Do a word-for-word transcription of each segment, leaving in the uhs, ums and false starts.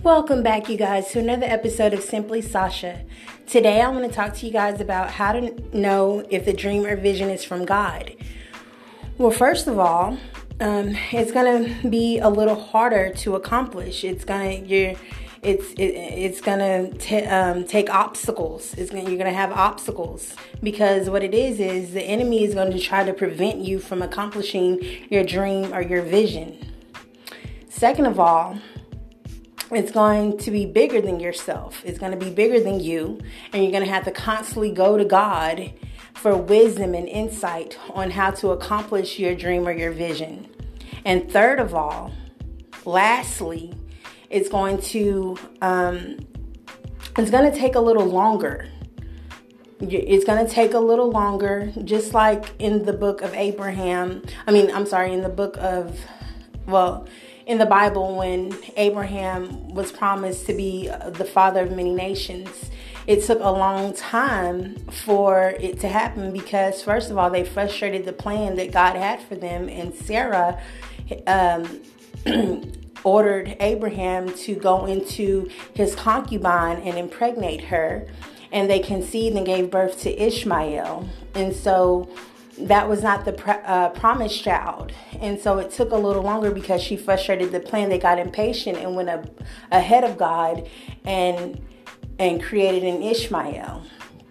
Welcome back, you guys, to another episode of Simply Sasha. Today, I want to talk to you guys about how to know if the dream or vision is from God. Well, first of all, um, it's going to be a little harder to accomplish. It's going to you're, it's it, it's going to um, take obstacles. It's gonna, you're going to have obstacles because what it is is the enemy is going to try to prevent you from accomplishing your dream or your vision. Second of all, it's going to be bigger than yourself. It's going to be bigger than you. And you're going to have to constantly go to God for wisdom and insight on how to accomplish your dream or your vision. And third of all, lastly, it's going to, um, it's going to take a little longer. It's going to take a little longer, just like in the book of Abraham. I mean, I'm sorry, in the book of, well, in the Bible, when Abraham was promised to be the father of many nations, it took a long time for it to happen because, first of all, they frustrated the plan that God had for them. And Sarah um, ordered Abraham to go into his concubine and impregnate her. And they conceived and gave birth to Ishmael. And so that was not the uh, promised child. And so it took a little longer because she frustrated the plan. They got impatient and went up ahead of God and and created an Ishmael.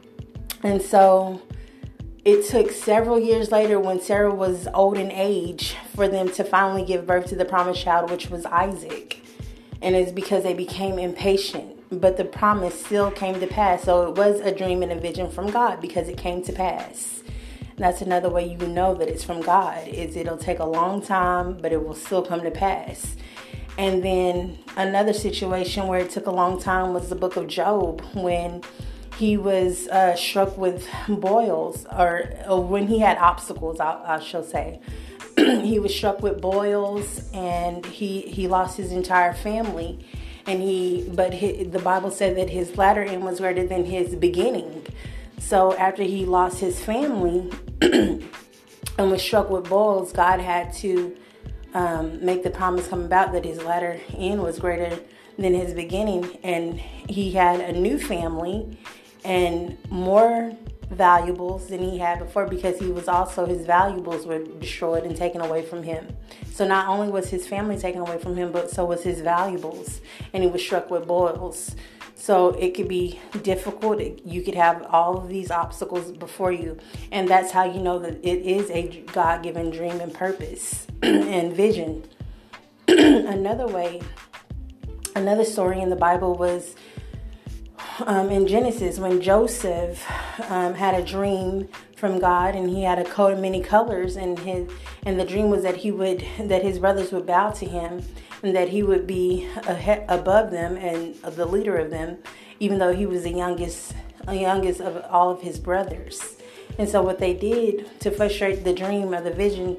And so it took several years later, when Sarah was old in age, for them to finally give birth to the promised child, which was Isaac. And it's because they became impatient. But the promise still came to pass. So it was a dream and a vision from God because it came to pass. That's another way you know that it's from God, is it'll take a long time, but it will still come to pass. And then another situation where it took a long time was the book of Job, when he was uh, struck with boils, or, or when he had obstacles, I, I shall say. He was struck with boils, and he, he lost his entire family. And he, but he, the Bible said that his latter end was greater than his beginning. So after he lost his family and was struck with boils, God had to um, make the promise come about that his latter end was greater than his beginning. And he had a new family and more valuables than he had before, because he was also, his valuables were destroyed and taken away from him. So not only was his family taken away from him, but so was his valuables. And he was struck with boils. So it could be difficult. You could have all of these obstacles before you. And that's how you know that it is a God-given dream and purpose and vision. Another way, another story in the Bible was um, in Genesis, when Joseph um, had a dream from God, and he had a coat of many colors, and his and the dream was that he would that his brothers would bow to him, and that he would be ahead, above them and the leader of them, even though he was the youngest, the youngest of all of his brothers. And so what they did to frustrate the dream or the vision,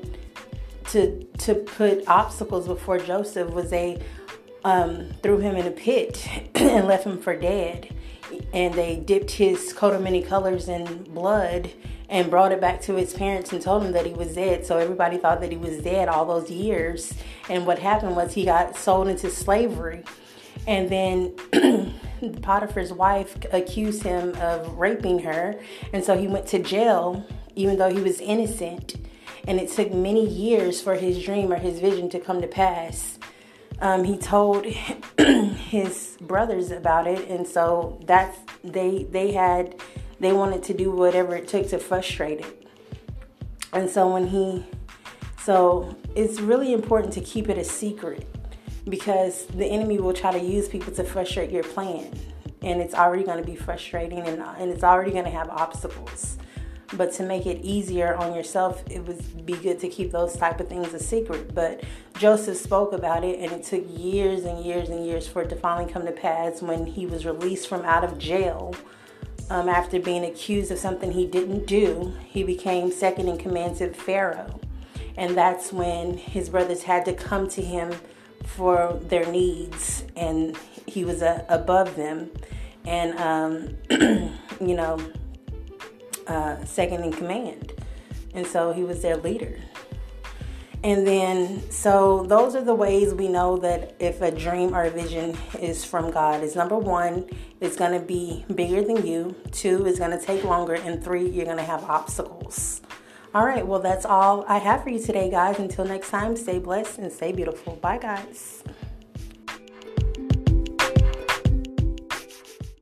to to put obstacles before Joseph, was they um, threw him in a pit and left him for dead. And they dipped his coat of many colors in blood and brought it back to his parents and told him that he was dead. So everybody thought that he was dead all those years. And what happened was he got sold into slavery. And then Potiphar's wife accused him of raping her. And so he went to jail, even though he was innocent. And it took many years for his dream or his vision to come to pass. Um, he told his brothers about it. And so that's, they, they had... They wanted to do whatever it took to frustrate it. And so when he, so it's really important to keep it a secret, because the enemy will try to use people to frustrate your plan. And it's already going to be frustrating, and, and it's already going to have obstacles. But to make it easier on yourself, it would be good to keep those type of things a secret. But Joseph spoke about it, and it took years and years and years for it to finally come to pass when he was released from out of jail. Um, after being accused of something he didn't do, he became second in command to Pharaoh. And that's when his brothers had to come to him for their needs. And he was uh, above them. And, um, you know, uh, second in command. And so he was their leader. And then, so those are the ways we know that if a dream or a vision is from God. Is number one, it's going to be bigger than you. Two, it's going to take longer. And three, you're going to have obstacles. All right, well, that's all I have for you today, guys. Until next time, stay blessed and stay beautiful. Bye, guys.